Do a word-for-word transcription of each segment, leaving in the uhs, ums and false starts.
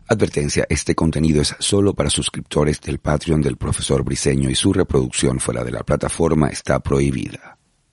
Advertencia, este contenido es solo para suscriptores del Patreon del profesor Briceño y su reproducción fuera de la plataforma está prohibida.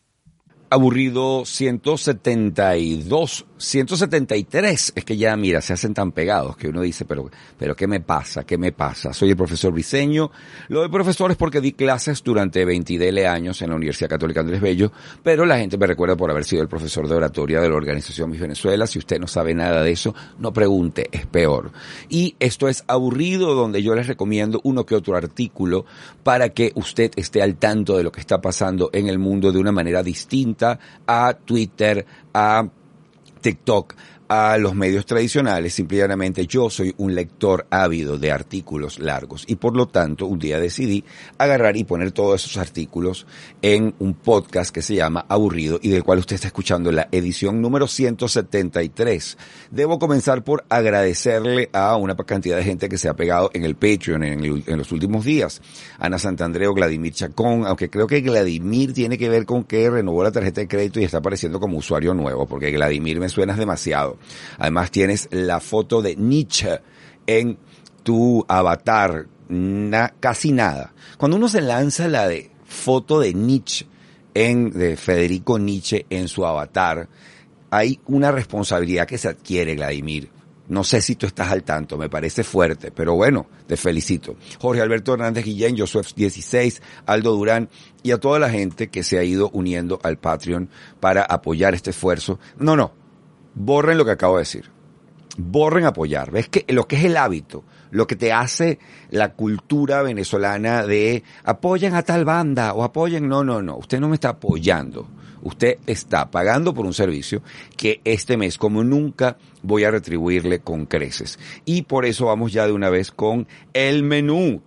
Aburrido ciento setenta y dos, ciento setenta y tres, es que ya mira, se hacen tan pegados que uno dice, pero, pero ¿qué me pasa? ¿Qué me pasa? Soy el profesor Briceño. Lo de profesor es porque di clases durante veinte años en la Universidad Católica Andrés Bello, pero la gente me recuerda por haber sido el profesor de oratoria de la organización Miss Venezuela. Si usted no sabe nada de eso, no pregunte, es peor. Y esto es Aburrido, donde yo les recomiendo uno que otro artículo para que usted esté al tanto de lo que está pasando en el mundo de una manera distinta a Twitter, a TikTok, a los medios tradicionales. Simplemente yo soy un lector ávido de artículos largos y por lo tanto un día decidí agarrar y poner todos esos artículos en un podcast que se llama Aburrido y del cual usted está escuchando la edición número ciento setenta y tres. Debo comenzar por agradecerle a una cantidad de gente que se ha pegado en el Patreon en, el, en los últimos días. Ana Santandreo, Vladimir Chacón, aunque creo que Vladimir tiene que ver con que renovó la tarjeta de crédito y está apareciendo como usuario nuevo, porque Vladimir me suena demasiado. Además tienes la foto de Nietzsche en tu avatar, na, casi nada. Cuando uno se lanza la de foto de Nietzsche, en, de Federico Nietzsche en su avatar, hay una responsabilidad que se adquiere, Vladimir. No sé si tú estás al tanto, me parece fuerte, pero bueno, te felicito. Jorge Alberto Hernández Guillén, Josué dieciséis, Aldo Durán y a toda la gente que se ha ido uniendo al Patreon para apoyar este esfuerzo. No, no. Borren lo que acabo de decir. Borren apoyar. ¿Ves que lo que es el hábito, lo que te hace la cultura venezolana de apoyen a tal banda o apoyen? No, no, no. Usted no me está apoyando. Usted está pagando por un servicio que este mes, como nunca, voy a retribuirle con creces. Y por eso vamos ya de una vez con el menú.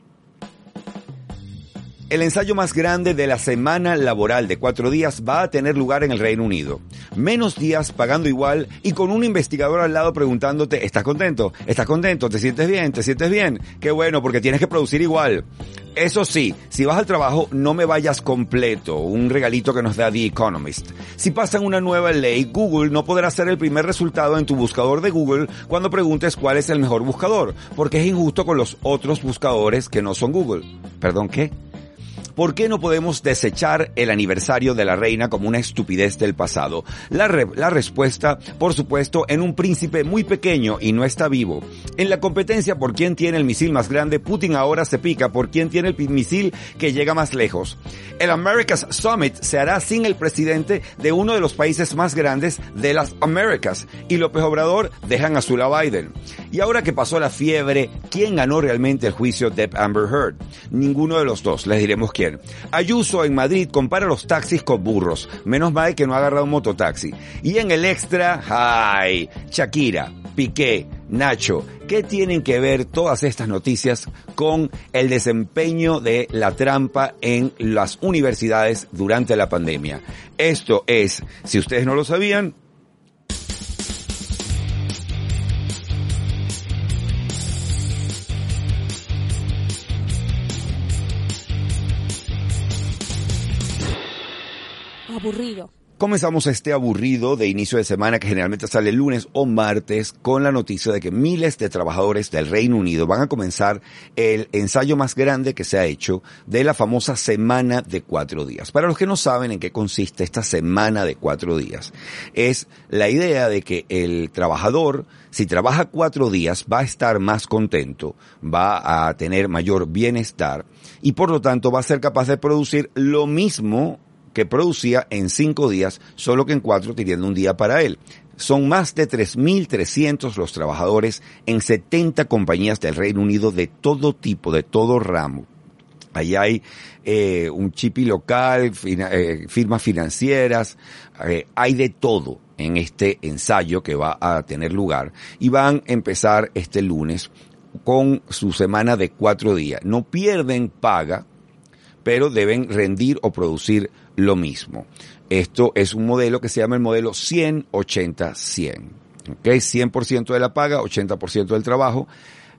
El ensayo más grande de la semana laboral de cuatro días va a tener lugar en el Reino Unido. Menos días pagando igual y con un investigador al lado preguntándote, ¿estás contento? ¿Estás contento? ¿Te sientes bien? ¿Te sientes bien? Qué bueno, porque tienes que producir igual. Eso sí, si vas al trabajo, no me vayas completo, un regalito que nos da The Economist. Si pasan una nueva ley, Google no podrá ser el primer resultado en tu buscador de Google cuando preguntes cuál es el mejor buscador, porque es injusto con los otros buscadores que no son Google. ¿Perdón, qué? ¿Por qué no podemos desechar el aniversario de la reina como una estupidez del pasado? La, re- la respuesta, por supuesto, en un príncipe muy pequeño y no está vivo. En la competencia por quién tiene el misil más grande, Putin ahora se pica por quién tiene el misil que llega más lejos. El America's Summit se hará sin el presidente de uno de los países más grandes de las Américas. Y López Obrador dejan azul a Biden. Y ahora que pasó la fiebre, ¿quién ganó realmente el juicio de Amber Heard? Ninguno de los dos, les diremos quién. Ayuso en Madrid compara los taxis con burros. Menos mal que no ha agarrado un mototaxi. Y en el extra, ¡ay! Shakira, Piqué, Nacho. ¿Qué tienen que ver todas estas noticias con el desempeño de la trampa en las universidades durante la pandemia? Esto es, si ustedes no lo sabían, Aburrido. Comenzamos este aburrido de inicio de semana que generalmente sale lunes o martes con la noticia de que miles de trabajadores del Reino Unido van a comenzar el ensayo más grande que se ha hecho de la famosa semana de cuatro días. Para los que no saben en qué consiste esta semana de cuatro días, es la idea de que el trabajador, si trabaja cuatro días, va a estar más contento, va a tener mayor bienestar y por lo tanto va a ser capaz de producir lo mismo que producía en cinco días, solo que en cuatro teniendo un día para él. Son más de tres mil trescientos los trabajadores en setenta compañías del Reino Unido de todo tipo, de todo ramo. Ahí hay eh, un chipi local, fina, eh, firmas financieras, eh, hay de todo en este ensayo que va a tener lugar y van a empezar este lunes con su semana de cuatro días. No pierden paga, pero deben rendir o producir lo mismo. Esto es un modelo que se llama el modelo cien ochenta cien. ¿Okay? cien por ciento de la paga, ochenta por ciento del trabajo.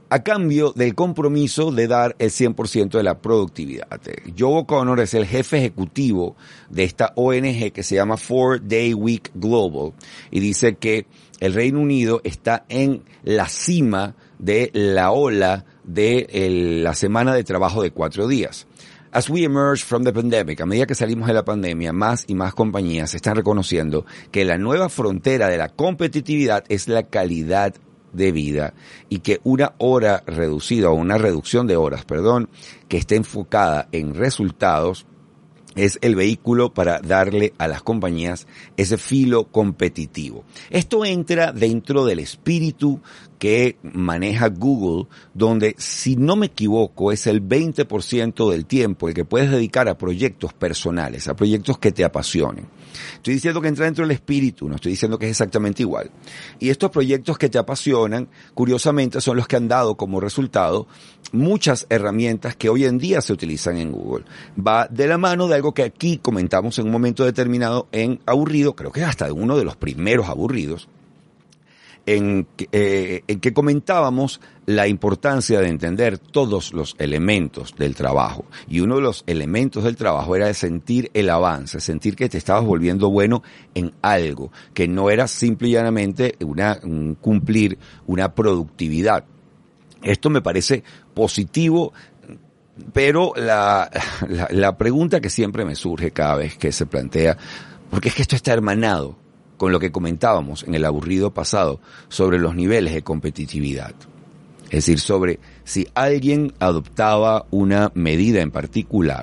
a cambio del compromiso de dar el cien por ciento de la productividad. Joe O'Connor es el jefe ejecutivo de esta O N G que se llama Four Day Week Global y dice que el Reino Unido está en la cima de la ola de el, la semana de trabajo de cuatro días. As we emerge from the pandemic, a medida que salimos de la pandemia, más y más compañías están reconociendo que la nueva frontera de la competitividad es la calidad de vida y que una hora reducida o una reducción de horas, perdón, que esté enfocada en resultados es el vehículo para darle a las compañías ese filo competitivo. Esto entra dentro del espíritu que maneja Google, donde, si no me equivoco, es el veinte por ciento del tiempo el que puedes dedicar a proyectos personales, a proyectos que te apasionen. Estoy diciendo que entra dentro del espíritu, no estoy diciendo que es exactamente igual. Y estos proyectos que te apasionan, curiosamente, son los que han dado como resultado muchas herramientas que hoy en día se utilizan en Google. Va de la mano de algo que aquí comentamos en un momento determinado en Aburrido, creo que hasta de uno de los primeros aburridos, en, eh, en que comentábamos la importancia de entender todos los elementos del trabajo. Y uno de los elementos del trabajo era de sentir el avance, sentir que te estabas volviendo bueno en algo, que no era simple y llanamente una, un cumplir una productividad. Esto me parece positivo, pero la, la, la pregunta que siempre me surge cada vez que se plantea, porque es que esto está hermanado con lo que comentábamos en el aburrido pasado sobre los niveles de competitividad. Es decir, sobre si alguien adoptaba una medida en particular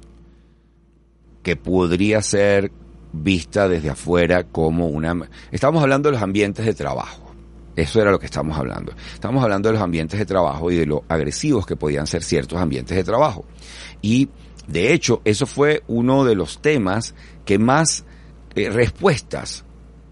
que podría ser vista desde afuera como una... Estamos hablando de los ambientes de trabajo. Eso era lo que estamos hablando. Estamos hablando de los ambientes de trabajo y de lo agresivos que podían ser ciertos ambientes de trabajo. Y, de hecho, eso fue uno de los temas que más eh, respuestas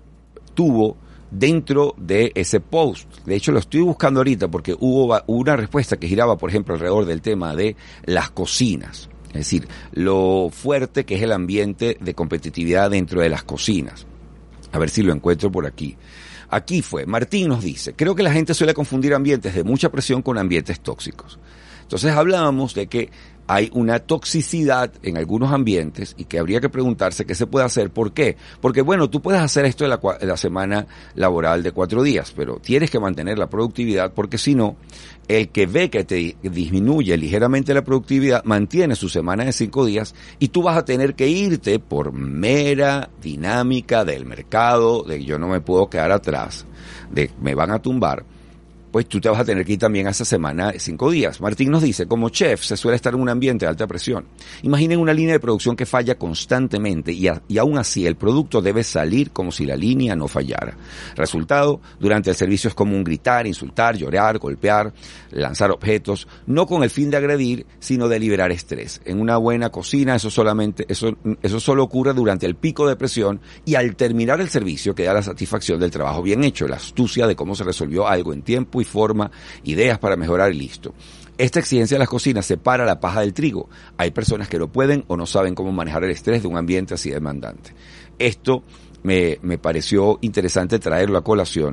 tuvo dentro de ese post. De hecho, lo estoy buscando ahorita porque hubo una respuesta que giraba, por ejemplo, alrededor del tema de las cocinas. Es decir, lo fuerte que es el ambiente de competitividad dentro de las cocinas. A ver si lo encuentro por aquí. Aquí fue, Martín nos dice, creo que la gente suele confundir ambientes de mucha presión con ambientes tóxicos. Entonces hablábamos de que hay una toxicidad en algunos ambientes y que habría que preguntarse qué se puede hacer. ¿Por qué? Porque, bueno, tú puedes hacer esto en la, en la semana laboral de cuatro días, pero tienes que mantener la productividad porque si no, el que ve que te disminuye ligeramente la productividad mantiene su semana de cinco días y tú vas a tener que irte por mera dinámica del mercado, de yo no me puedo quedar atrás, de me van a tumbar. Pues tú te vas a tener que ir también a esa semana de cinco días. Martín nos dice, como chef se suele estar en un ambiente de alta presión. Imaginen una línea de producción que falla constantemente y, a, y aún así el producto debe salir como si la línea no fallara. Resultado, durante el servicio es común gritar, insultar, llorar, golpear, lanzar objetos, no con el fin de agredir, sino de liberar estrés. En una buena cocina eso solamente, eso, eso solo ocurre durante el pico de presión y al terminar el servicio queda la satisfacción del trabajo bien hecho, la astucia de cómo se resolvió algo en tiempo y forma, ideas para mejorar y listo. Esta exigencia de las cocinas separa la paja del trigo. Hay personas que no pueden o no saben cómo manejar el estrés de un ambiente así demandante. Esto me, me pareció interesante traerlo a colación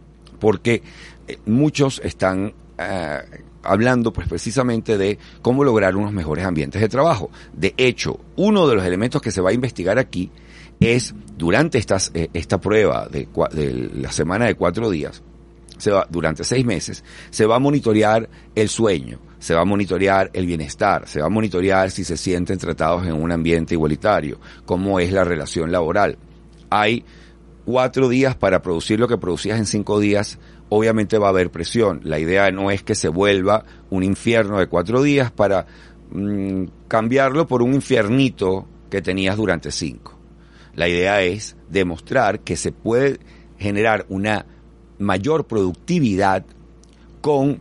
porque muchos están eh, hablando pues precisamente de cómo lograr unos mejores ambientes de trabajo. De hecho, uno de los elementos que se va a investigar aquí es durante estas, eh, esta prueba de, de la semana de cuatro días, se va, durante seis meses, se va a monitorear el sueño, se va a monitorear el bienestar, se va a monitorear si se sienten tratados en un ambiente igualitario, cómo es la relación laboral. Hay cuatro días para producir lo que producías en cinco días, obviamente va a haber presión. La idea no es que se vuelva un infierno de cuatro días para mmm, cambiarlo por un infiernito que tenías durante cinco. La idea es demostrar que se puede generar una mayor productividad con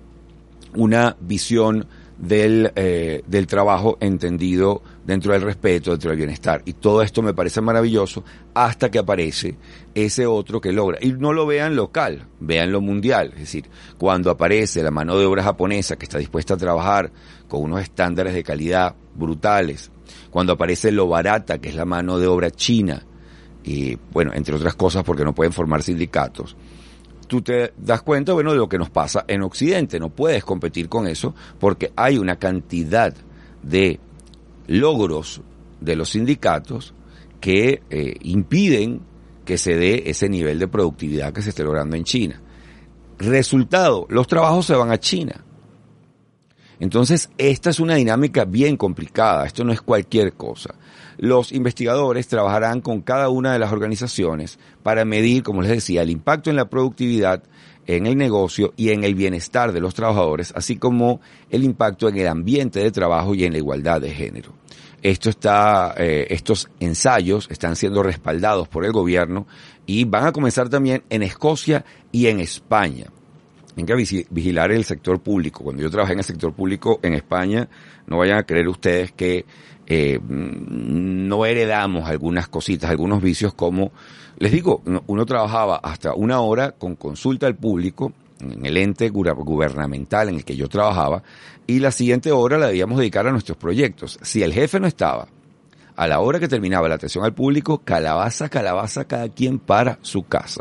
una visión del, eh, del trabajo entendido dentro del respeto, dentro del bienestar. Y todo esto me parece maravilloso hasta que aparece ese otro que logra. Y no lo vean local, vean lo mundial. Es decir, cuando aparece la mano de obra japonesa que está dispuesta a trabajar con unos estándares de calidad brutales, cuando aparece lo barata que es la mano de obra china, y bueno, entre otras cosas porque no pueden formar sindicatos, tú te das cuenta, bueno, de lo que nos pasa en Occidente. No puedes competir con eso porque hay una cantidad de logros de los sindicatos que eh, impiden que se dé ese nivel de productividad que se esté logrando en China. Resultado, los trabajos se van a China. Entonces, esta es una dinámica bien complicada. Esto no es cualquier cosa. Los investigadores trabajarán con cada una de las organizaciones para medir, como les decía, el impacto en la productividad, en el negocio y en el bienestar de los trabajadores, así como el impacto en el ambiente de trabajo y en la igualdad de género. Esto está, eh, estos ensayos están siendo respaldados por el gobierno y van a comenzar también en Escocia y en España. Hay que vigilar el sector público. Cuando yo trabajé en el sector público en España, no vayan a creer ustedes que eh, no heredamos algunas cositas, algunos vicios como, les digo, uno trabajaba hasta una hora con consulta al público en el ente gubernamental en el que yo trabajaba y la siguiente hora la debíamos dedicar a nuestros proyectos. Si el jefe no estaba, a la hora que terminaba la atención al público, calabaza, calabaza, cada quien para su casa.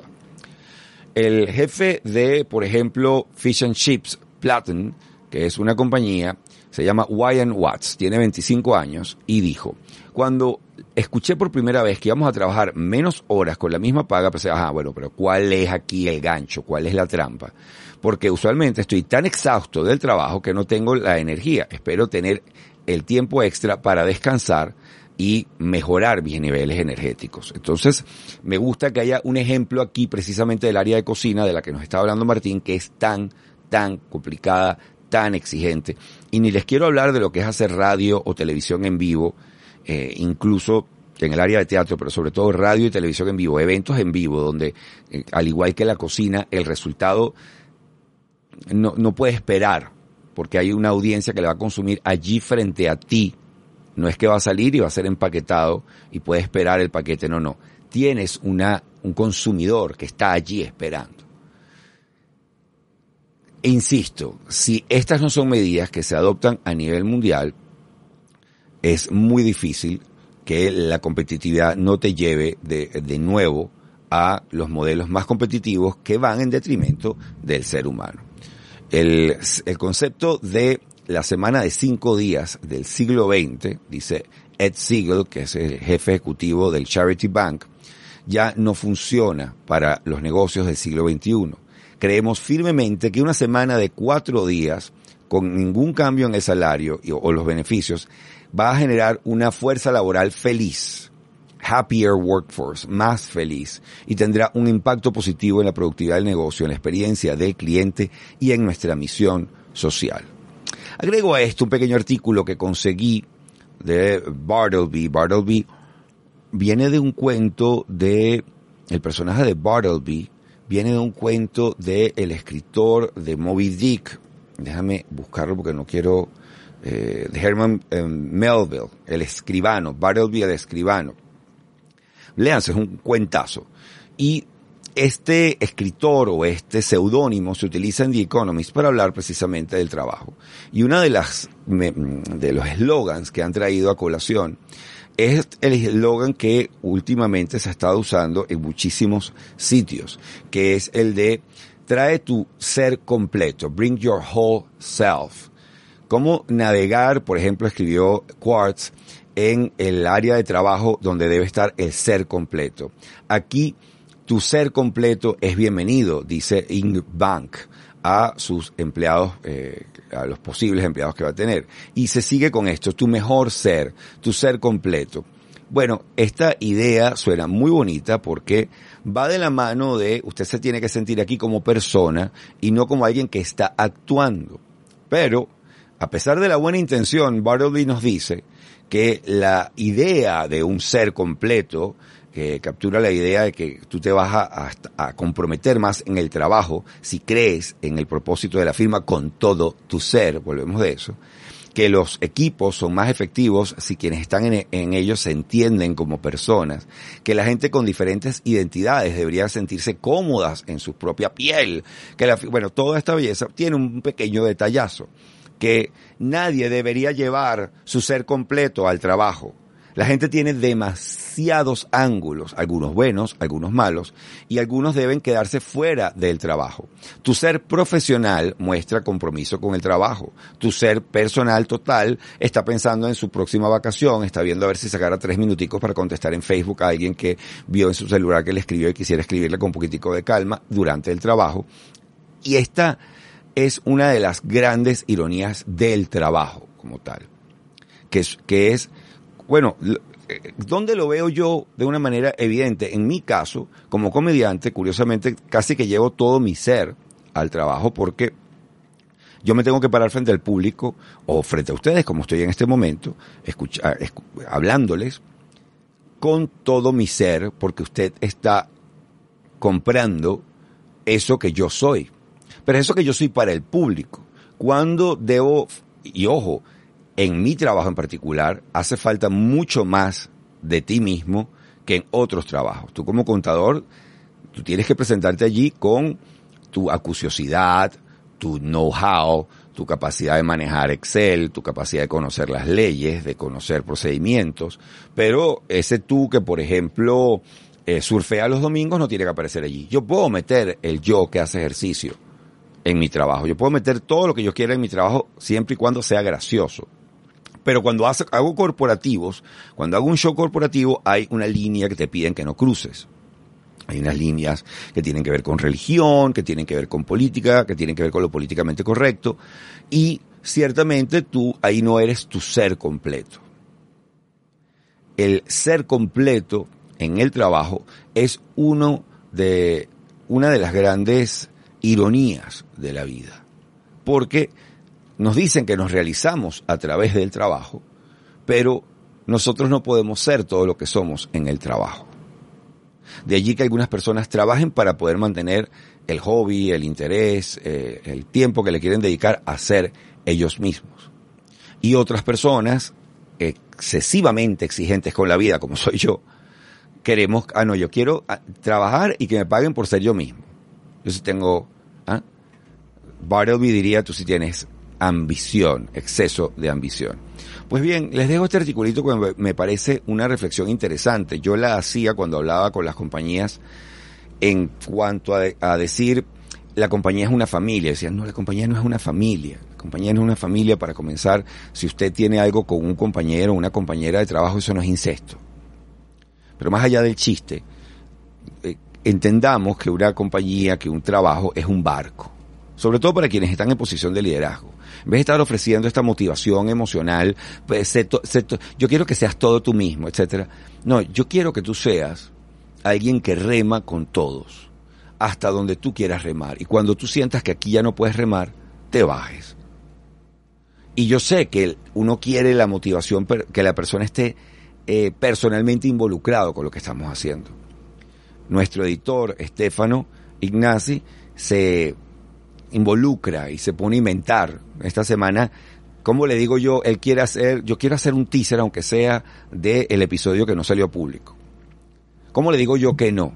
El jefe de, por ejemplo, Fish and Chips Platten, que es una compañía, se llama Wyan Watts, tiene veinticinco años, y dijo, cuando escuché por primera vez que íbamos a trabajar menos horas con la misma paga, pensé, ah, bueno, pero ¿cuál es aquí el gancho? ¿Cuál es la trampa? Porque usualmente estoy tan exhausto del trabajo que no tengo la energía. Espero tener el tiempo extra para descansar y mejorar mis niveles energéticos. Entonces, me gusta que haya un ejemplo aquí precisamente del área de cocina de la que nos está hablando Martín, que es tan, tan complicada, tan exigente. Y ni les quiero hablar de lo que es hacer radio o televisión en vivo, eh, incluso en el área de teatro, pero sobre todo radio y televisión en vivo, eventos en vivo, donde, eh, al igual que la cocina, el resultado no, no puede esperar, porque hay una audiencia que le va a consumir allí frente a ti. No es que va a salir y va a ser empaquetado y puede esperar el paquete, no, no. Tienes una, un consumidor que está allí esperando. E insisto, si estas no son medidas que se adoptan a nivel mundial, es muy difícil que la competitividad no te lleve de, de nuevo a los modelos más competitivos que van en detrimento del ser humano. El, el concepto de la semana de cinco días del siglo veinte, dice Ed Siegel, que es el jefe ejecutivo del Charity Bank, ya no funciona para los negocios del siglo veintiuno. Creemos firmemente que una semana de cuatro días, con ningún cambio en el salario o los beneficios, va a generar una fuerza laboral feliz, happier workforce, más feliz, y tendrá un impacto positivo en la productividad del negocio, en la experiencia del cliente y en nuestra misión social. Agrego a esto un pequeño artículo que conseguí de Bartleby. Bartleby viene de un cuento de, el personaje de Bartleby viene de un cuento de el escritor de Moby Dick. Déjame buscarlo porque no quiero, eh, de Herman eh, Melville, el escribano, Bartleby el escribano. Léanse, es un cuentazo. Y este escritor o este seudónimo se utiliza en The Economist para hablar precisamente del trabajo. Y una de las, de los eslogans que han traído a colación es el eslogan que últimamente se ha estado usando en muchísimos sitios, que es el de trae tu ser completo, bring your whole self. Cómo navegar, por ejemplo, escribió Quartz, en el área de trabajo donde debe estar el ser completo. Aquí, tu ser completo es bienvenido, dice Ingrid Bank, a sus empleados, eh, a los posibles empleados que va a tener. Y se sigue con esto, tu mejor ser, tu ser completo. Bueno, esta idea suena muy bonita porque va de la mano de usted se tiene que sentir aquí como persona y no como alguien que está actuando. Pero, a pesar de la buena intención, Bartleby nos dice que la idea de un ser completo, que captura la idea de que tú te vas a, a, a comprometer más en el trabajo si crees en el propósito de la firma con todo tu ser, volvemos de eso, que los equipos son más efectivos si quienes están en, en ellos se entienden como personas, que la gente con diferentes identidades debería sentirse cómodas en su propia piel, que la, bueno, toda esta belleza tiene un pequeño detallazo, que nadie debería llevar su ser completo al trabajo. La gente tiene demasiados ángulos, algunos buenos, algunos malos, y algunos deben quedarse fuera del trabajo. Tu ser profesional muestra compromiso con el trabajo. Tu ser personal total está pensando en su próxima vacación, está viendo a ver si sacara tres minuticos para contestar en Facebook a alguien que vio en su celular que le escribió y quisiera escribirle con un poquitico de calma durante el trabajo. Y esta es una de las grandes ironías del trabajo como tal, que es, que es bueno, ¿dónde lo veo yo de una manera evidente? En mi caso, como comediante, curiosamente, casi que llevo todo mi ser al trabajo porque yo me tengo que parar frente al público o frente a ustedes, como estoy en este momento, escucha, escu, hablándoles con todo mi ser, porque usted está comprando eso que yo soy. Pero eso que yo soy para el público. Cuando debo, y ojo, en mi trabajo en particular, hace falta mucho más de ti mismo que en otros trabajos. Tú como contador, tú tienes que presentarte allí con tu acuciosidad, tu know-how, tu capacidad de manejar Excel, tu capacidad de conocer las leyes, de conocer procedimientos. Pero ese tú que, por ejemplo, eh, surfea los domingos no tiene que aparecer allí. Yo puedo meter el yo que hace ejercicio en mi trabajo. Yo puedo meter todo lo que yo quiera en mi trabajo siempre y cuando sea gracioso. Pero cuando hago corporativos, cuando hago un show corporativo, hay una línea que te piden que no cruces. Hay unas líneas que tienen que ver con religión, que tienen que ver con política, que tienen que ver con lo políticamente correcto. Y ciertamente tú ahí no eres tu ser completo. El ser completo en el trabajo es uno de, una de las grandes ironías de la vida. Porque nos dicen que nos realizamos a través del trabajo, pero nosotros no podemos ser todo lo que somos en el trabajo. De allí que algunas personas trabajen para poder mantener el hobby, el interés, eh, el tiempo que le quieren dedicar a ser ellos mismos. Y otras personas, excesivamente exigentes con la vida, como soy yo, queremos, ah no, yo quiero trabajar y que me paguen por ser yo mismo. Yo sí tengo, ¿ah? Bartleby diría, tú sí tienes ambición, exceso de ambición. Pues bien, les dejo este articulito que me parece una reflexión interesante. Yo la hacía cuando hablaba con las compañías en cuanto a, a decir, la compañía es una familia. Decían, no, la compañía no es una familia. La compañía no es una familia. Para comenzar, si usted tiene algo con un compañero o una compañera de trabajo, eso no es incesto. Pero más allá del chiste, eh, entendamos que una compañía, que un trabajo es un barco. Sobre todo para quienes están en posición de liderazgo. En vez de estar ofreciendo esta motivación emocional, pues, sé to, sé to, yo quiero que seas todo tú mismo, etcétera. No, yo quiero que tú seas alguien que rema con todos, hasta donde tú quieras remar. Y cuando tú sientas que aquí ya no puedes remar, te bajes. Y yo sé que uno quiere la motivación, que la persona esté eh, personalmente involucrado con lo que estamos haciendo. Nuestro editor, Stefano Ignasi, se involucra y se pone a inventar. Esta semana, como le digo yo, él quiere hacer, yo quiero hacer un teaser, aunque sea del episodio que no salió público. ¿Cómo le digo yo que no?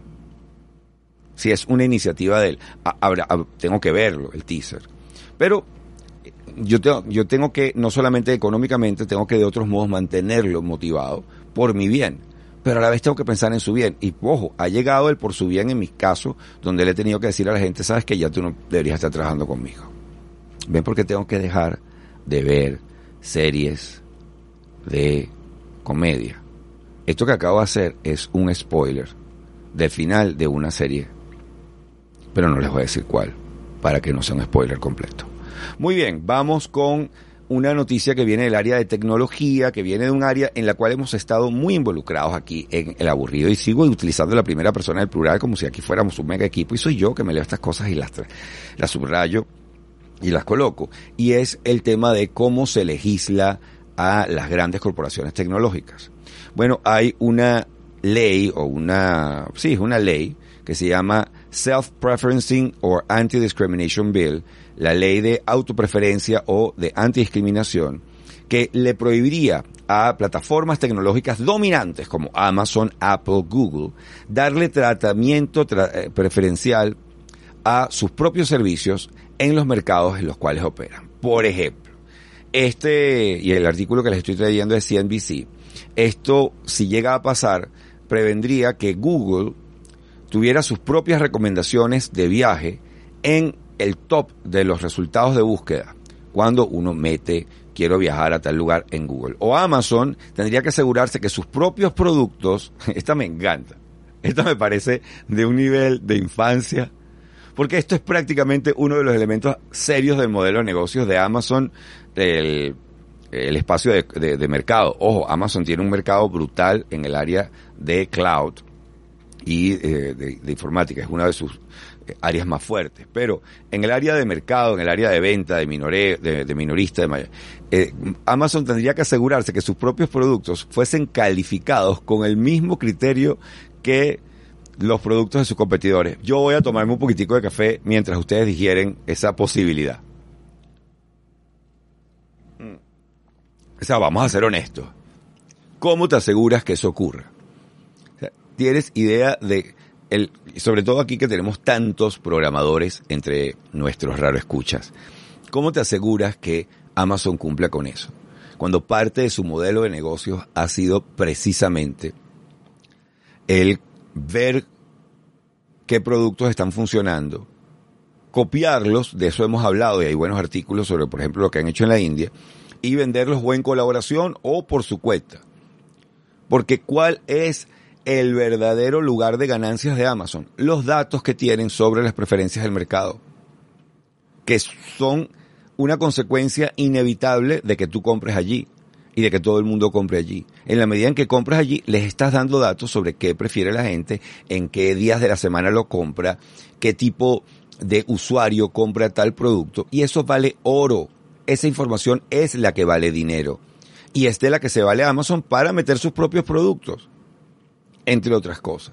Si es una iniciativa de él. Ahora, tengo que verlo, el teaser. Pero yo tengo, yo tengo que, no solamente económicamente, tengo que de otros modos mantenerlo motivado por mi bien. Pero a la vez tengo que pensar en su bien. Y, ojo, ha llegado el por su bien en mis casos, donde le he tenido que decir a la gente, sabes que ya tú no deberías estar trabajando conmigo. ¿Ven por qué tengo que dejar de ver series de comedia? Esto que acabo de hacer es un spoiler del final de una serie, pero no les voy a decir cuál, para que no sea un spoiler completo. Muy bien, vamos con una noticia que viene del área de tecnología, que viene de un área en la cual hemos estado muy involucrados aquí en El Aburrido, y sigo utilizando la primera persona del plural como si aquí fuéramos un mega equipo, y soy yo que me leo estas cosas y las, las subrayo y las coloco. Y es el tema de cómo se legisla a las grandes corporaciones tecnológicas. Bueno, hay una ley, o una, sí, es una ley que se llama Self-Preferencing or Anti-Discrimination Bill, la ley de autopreferencia o de antidiscriminación, que le prohibiría a plataformas tecnológicas dominantes como Amazon, Apple, Google, darle tratamiento tra- preferencial a sus propios servicios en los mercados en los cuales operan. Por ejemplo, Este, y el artículo que les estoy trayendo de C N B C, esto, si llega a pasar, prevendría que Google tuviera sus propias recomendaciones de viaje en el top de los resultados de búsqueda cuando uno mete quiero viajar a tal lugar en Google. O Amazon tendría que asegurarse que sus propios productos, esta me encanta, esta me parece de un nivel de infancia, porque esto es prácticamente uno de los elementos serios del modelo de negocios de Amazon, el, el espacio de, de, de mercado. Ojo, Amazon tiene un mercado brutal en el área de cloud y eh, de, de informática, es una de sus áreas más fuertes, pero en el área de mercado, en el área de venta, de minoré, de, de minorista, de mayor, eh, Amazon tendría que asegurarse que sus propios productos fuesen calificados con el mismo criterio que los productos de sus competidores. Yo voy a tomarme un poquitico de café mientras ustedes digieren esa posibilidad. O sea, vamos a ser honestos. ¿Cómo te aseguras que eso ocurra? O sea, ¿tienes idea de el, sobre todo aquí que tenemos tantos programadores entre nuestros raroescuchas, cómo te aseguras que Amazon cumpla con eso? Cuando parte de su modelo de negocios ha sido precisamente el ver qué productos están funcionando, copiarlos, de eso hemos hablado y hay buenos artículos sobre, por ejemplo, lo que han hecho en la India, y venderlos o en colaboración o por su cuenta. Porque ¿cuál es el verdadero lugar de ganancias de Amazon? Los datos que tienen sobre las preferencias del mercado, que son una consecuencia inevitable de que tú compres allí y de que todo el mundo compre allí. En la medida en que compras allí, les estás dando datos sobre qué prefiere la gente, en qué días de la semana lo compra, qué tipo de usuario compra tal producto, y eso vale oro. Esa información es la que vale dinero y es de la que se vale Amazon para meter sus propios productos, entre otras cosas.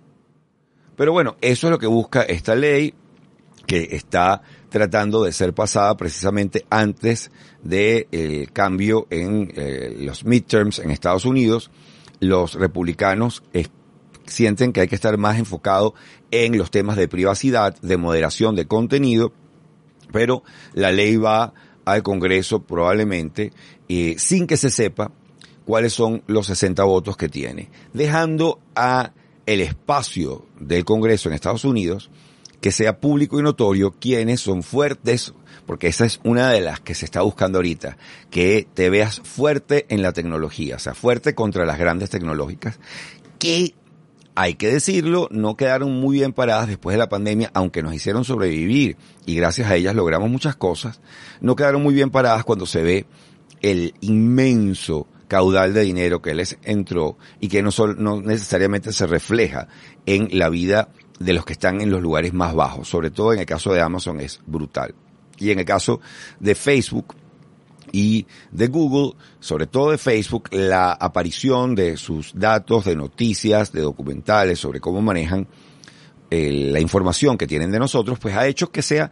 Pero bueno, eso es lo que busca esta ley, que está tratando de ser pasada precisamente antes del eh, cambio en eh, los midterms en Estados Unidos. Los republicanos eh, sienten que hay que estar más enfocado en los temas de privacidad, de moderación de contenido, pero la ley va al Congreso probablemente eh, sin que se sepa cuáles son los sesenta votos que tiene, dejando a el espacio del Congreso en Estados Unidos que sea público y notorio quiénes son fuertes, porque esa es una de las que se está buscando ahorita, que te veas fuerte en la tecnología, o sea, fuerte contra las grandes tecnológicas, que hay que decirlo, no quedaron muy bien paradas después de la pandemia, aunque nos hicieron sobrevivir y gracias a ellas logramos muchas cosas, no quedaron muy bien paradas cuando se ve el inmenso caudal de dinero que les entró y que no, solo, no necesariamente se refleja en la vida de los que están en los lugares más bajos. Sobre todo en el caso de Amazon es brutal. Y en el caso de Facebook y de Google, sobre todo de Facebook, la aparición de sus datos, de noticias, de documentales sobre cómo manejan eh, la información que tienen de nosotros, pues ha hecho que sea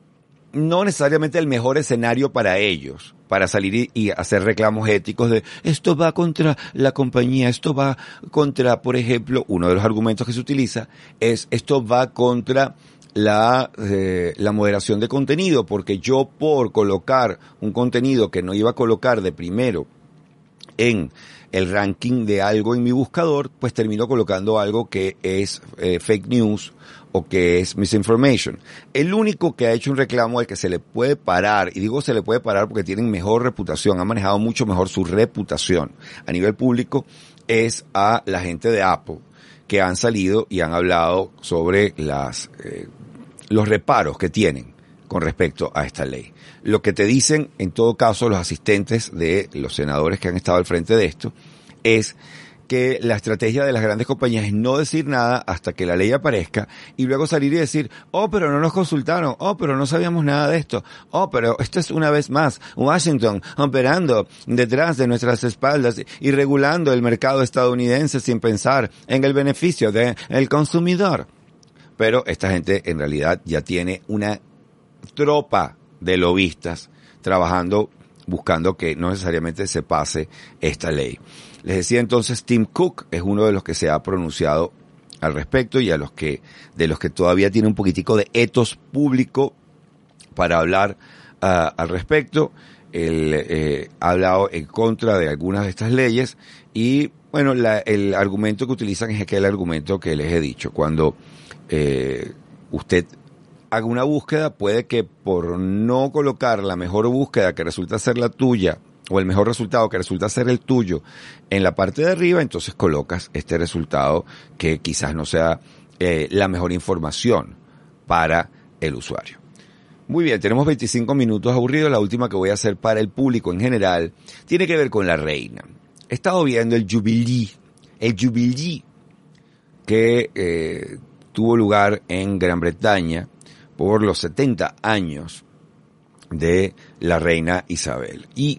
no necesariamente el mejor escenario para ellos, para salir y, y hacer reclamos éticos de esto va contra la compañía, esto va contra, por ejemplo, uno de los argumentos que se utiliza es esto va contra la eh, la moderación de contenido, porque yo por colocar un contenido que no iba a colocar de primero en el ranking de algo en mi buscador, pues termino colocando algo que es eh, fake news o que es misinformation. El único que ha hecho un reclamo al que se le puede parar, y digo se le puede parar porque tienen mejor reputación, han manejado mucho mejor su reputación a nivel público, es a la gente de Apple, que han salido y han hablado sobre las eh, los reparos que tienen con respecto a esta ley. Lo que te dicen, en todo caso, los asistentes de los senadores que han estado al frente de esto, es que la estrategia de las grandes compañías es no decir nada hasta que la ley aparezca y luego salir y decir, oh, pero no nos consultaron, oh, pero no sabíamos nada de esto, oh, pero esto es una vez más Washington operando detrás de nuestras espaldas y regulando el mercado estadounidense sin pensar en el beneficio del consumidor. Pero esta gente en realidad ya tiene una tropa de lobistas trabajando, buscando que no necesariamente se pase esta ley. Les decía entonces, Tim Cook es uno de los que se ha pronunciado al respecto y a los que, de los que todavía tiene un poquitico de ethos público para hablar uh, al respecto. él eh, ha hablado en contra de algunas de estas leyes y, bueno, la, el argumento que utilizan es aquel argumento que les he dicho. Cuando eh, usted haga una búsqueda, puede que por no colocar la mejor búsqueda que resulta ser la tuya, o el mejor resultado que resulta ser el tuyo, en la parte de arriba, entonces colocas este resultado que quizás no sea eh, la mejor información para el usuario. Muy bien, tenemos veinticinco minutos aburridos. La última que voy a hacer para el público en general tiene que ver con la reina. He estado viendo el Jubilee, el Jubilee que eh, tuvo lugar en Gran Bretaña por los setenta años de la reina Isabel. Y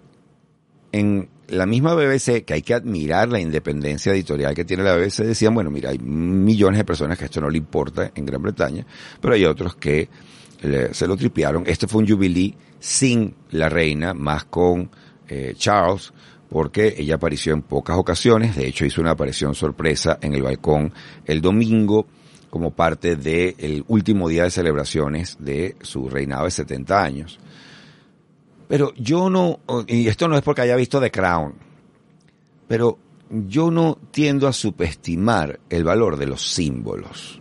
en la misma B B C, que hay que admirar la independencia editorial que tiene la B B C, decían, bueno, mira, hay millones de personas que esto no le importa en Gran Bretaña, pero hay otros que le, se lo tripearon. Este fue un Jubilee sin la reina, más con eh, Charles, porque ella apareció en pocas ocasiones. De hecho, hizo una aparición sorpresa en el balcón el domingo como parte del último día de celebraciones de su reinado de setenta años. Pero yo no, y esto no es porque haya visto The Crown, pero yo no tiendo a subestimar el valor de los símbolos.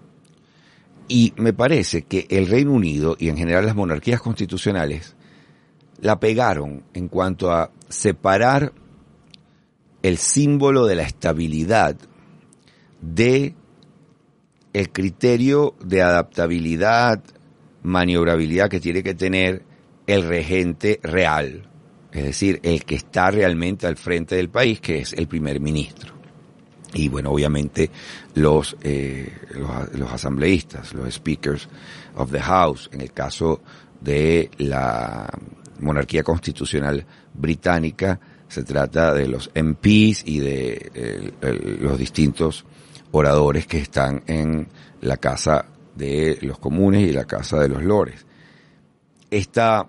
Y me parece que el Reino Unido y en general las monarquías constitucionales la pegaron en cuanto a separar el símbolo de la estabilidad de el criterio de adaptabilidad, maniobrabilidad que tiene que tener el regente real, es decir, el que está realmente al frente del país, que es el primer ministro. Y bueno, obviamente los, eh, los, los asambleístas, los speakers of the house, en el caso de la monarquía constitucional británica, se trata de los M Ps y de eh, el, los distintos oradores que están en la Casa de los Comunes y la Casa de los Lores. Esta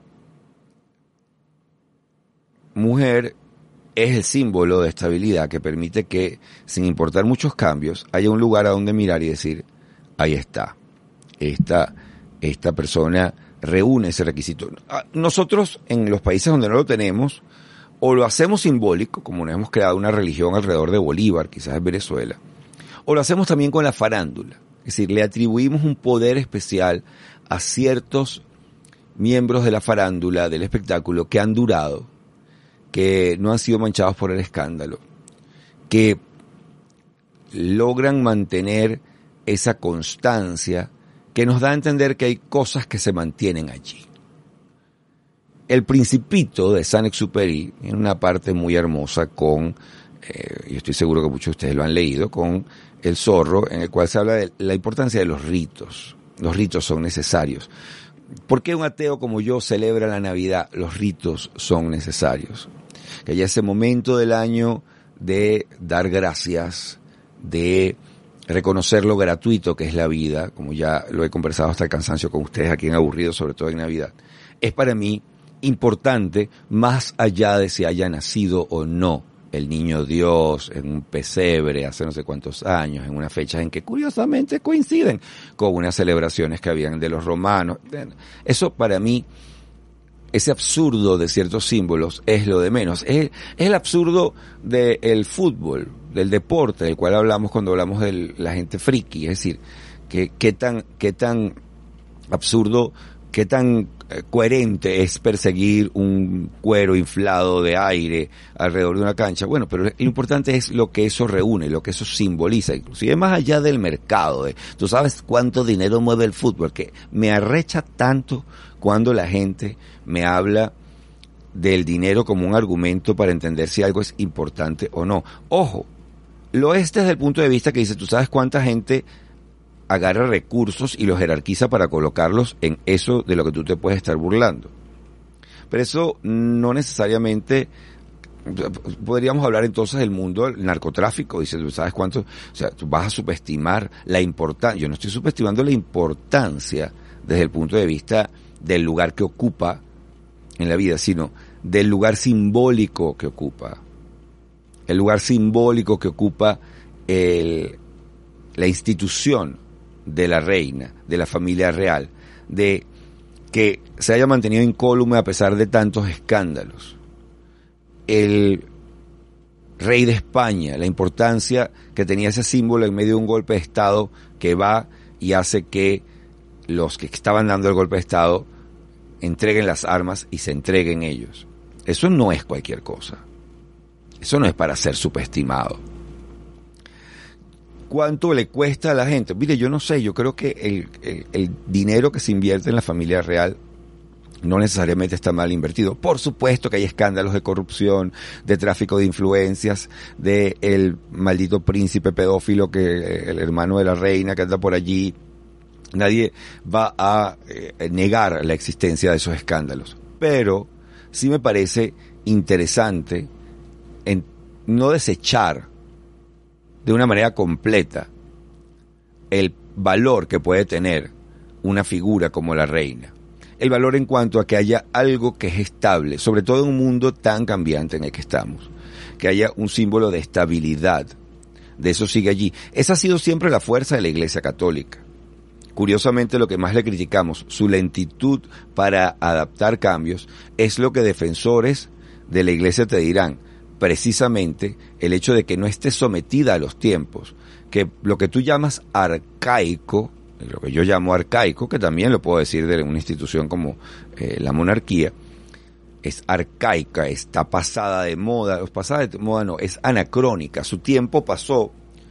mujer es el símbolo de estabilidad que permite que, sin importar muchos cambios, haya un lugar a donde mirar y decir, ahí está, esta, esta persona reúne ese requisito. Nosotros, en los países donde no lo tenemos, o lo hacemos simbólico, como nos hemos creado una religión alrededor de Bolívar, quizás en Venezuela, o lo hacemos también con la farándula. Es decir, le atribuimos un poder especial a ciertos miembros de la farándula, del espectáculo, que han durado, que no han sido manchados por el escándalo, que logran mantener esa constancia que nos da a entender que hay cosas que se mantienen allí. El Principito de Saint-Exupéry, en una parte muy hermosa con, eh, y estoy seguro que muchos de ustedes lo han leído, con El Zorro, en el cual se habla de la importancia de los ritos. Los ritos son necesarios. ¿Por qué un ateo como yo celebra la Navidad? Los ritos son necesarios. Que haya ese momento del año de dar gracias, de reconocer lo gratuito que es la vida, como ya lo he conversado hasta el cansancio con ustedes aquí en Aburrido, sobre todo en Navidad. Es para mí importante, más allá de si haya nacido o no el niño Dios en un pesebre hace no sé cuántos años, en unas fechas en que curiosamente coinciden con unas celebraciones que habían de los romanos. Eso para mí, ese absurdo de ciertos símbolos es lo de menos. Es, es el absurdo del fútbol, del deporte, del cual hablamos cuando hablamos de la gente friki. Es decir, que qué tan, qué tan absurdo, qué tan coherente es perseguir un cuero inflado de aire alrededor de una cancha. Bueno, pero lo importante es lo que eso reúne, lo que eso simboliza, inclusive más allá del mercado. De, tú sabes cuánto dinero mueve el fútbol, que me arrecha tanto cuando la gente me habla del dinero como un argumento para entender si algo es importante o no. Ojo, lo es desde el punto de vista que dice, tú sabes cuánta gente agarra recursos y los jerarquiza para colocarlos en eso de lo que tú te puedes estar burlando. Pero eso no necesariamente, podríamos hablar entonces del mundo del narcotráfico, dice, ¿tú sabes cuánto? O sea, tú vas a subestimar la importancia, yo no estoy subestimando la importancia desde el punto de vista del lugar que ocupa en la vida, sino del lugar simbólico que ocupa. El lugar simbólico que ocupa el, la institución de la reina, de la familia real, de que se haya mantenido incólume a pesar de tantos escándalos. El rey de España, la importancia que tenía ese símbolo en medio de un golpe de Estado que va y hace que los que estaban dando el golpe de Estado entreguen las armas y se entreguen ellos. Eso no es cualquier cosa. Eso no es para ser subestimado. ¿Cuánto le cuesta a la gente? Mire, yo no sé, yo creo que el, el, el dinero que se invierte en la familia real no necesariamente está mal invertido. Por supuesto que hay escándalos de corrupción, de tráfico de influencias, de el maldito príncipe pedófilo, que el hermano de la reina que anda por allí. Nadie va a eh, negar la existencia de esos escándalos. Pero sí me parece interesante en no desechar de una manera completa el valor que puede tener una figura como la reina. El valor en cuanto a que haya algo que es estable, sobre todo en un mundo tan cambiante en el que estamos. Que haya un símbolo de estabilidad. De eso sigue allí. Esa ha sido siempre la fuerza de la Iglesia Católica. Curiosamente, lo que más le criticamos, su lentitud para adaptar cambios, es lo que defensores de la Iglesia te dirán. Precisamente el hecho de que no esté sometida a los tiempos, que lo que tú llamas arcaico, lo que yo llamo arcaico, que también lo puedo decir de una institución como eh, la monarquía, es arcaica, está pasada de moda, pasada de moda no, es anacrónica, su tiempo pasó.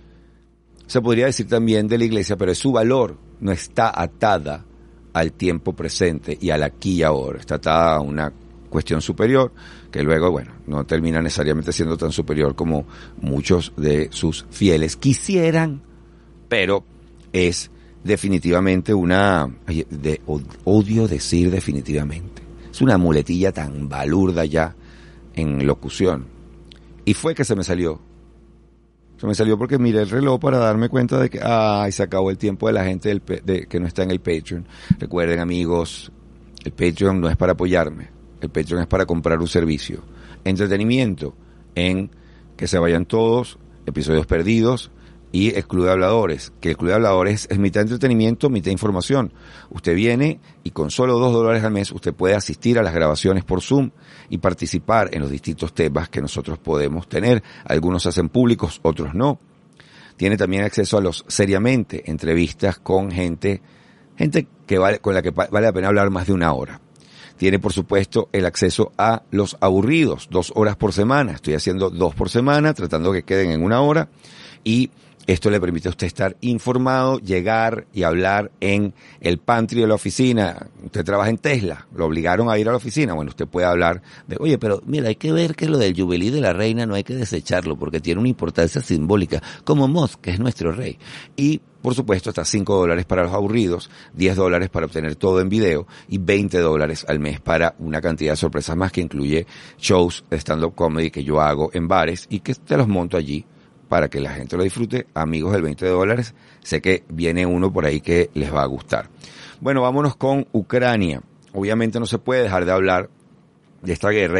Se podría decir también de la Iglesia, pero es su valor, no está atada al tiempo presente y al aquí y ahora, está atada a una cuestión superior, que luego, bueno, no termina necesariamente siendo tan superior como muchos de sus fieles quisieran, pero es definitivamente una, de, odio decir definitivamente, es una muletilla tan balurda ya en locución, y fue que se me salió, se me salió porque miré el reloj para darme cuenta de que, ay, se acabó el tiempo de la gente del, de, que no está en el Patreon. Recuerden, amigos, el Patreon no es para apoyarme. El Patreon es para comprar un servicio. Entretenimiento en que se vayan todos, episodios perdidos y el Club de Habladores. Que el Club de Habladores es mitad entretenimiento, mitad información. Usted viene y con solo dos dólares al mes usted puede asistir a las grabaciones por Zoom y participar en los distintos temas que nosotros podemos tener. Algunos se hacen públicos, otros no. Tiene también acceso a los seriamente, entrevistas con gente, gente que vale, con la que vale la pena hablar más de una hora. Tiene, por supuesto, el acceso a los aburridos, dos horas por semana. Estoy haciendo dos por semana, tratando que queden en una hora. Y esto le permite a usted estar informado, llegar y hablar en el pantry de la oficina. Usted trabaja en Tesla, lo obligaron a ir a la oficina. Bueno, usted puede hablar de, oye, pero mira, hay que ver que lo del Jubilee de la reina no hay que desecharlo porque tiene una importancia simbólica, como Musk, que es nuestro rey. Y, por supuesto, hasta cinco dólares para los aburridos, diez dólares para obtener todo en video y veinte dólares al mes para una cantidad de sorpresas más que incluye shows de stand-up comedy que yo hago en bares y que te los monto allí para que la gente lo disfrute. Amigos del veinte dólares, sé que viene uno por ahí que les va a gustar. Bueno, vámonos con Ucrania. Obviamente no se puede dejar de hablar de esta guerra.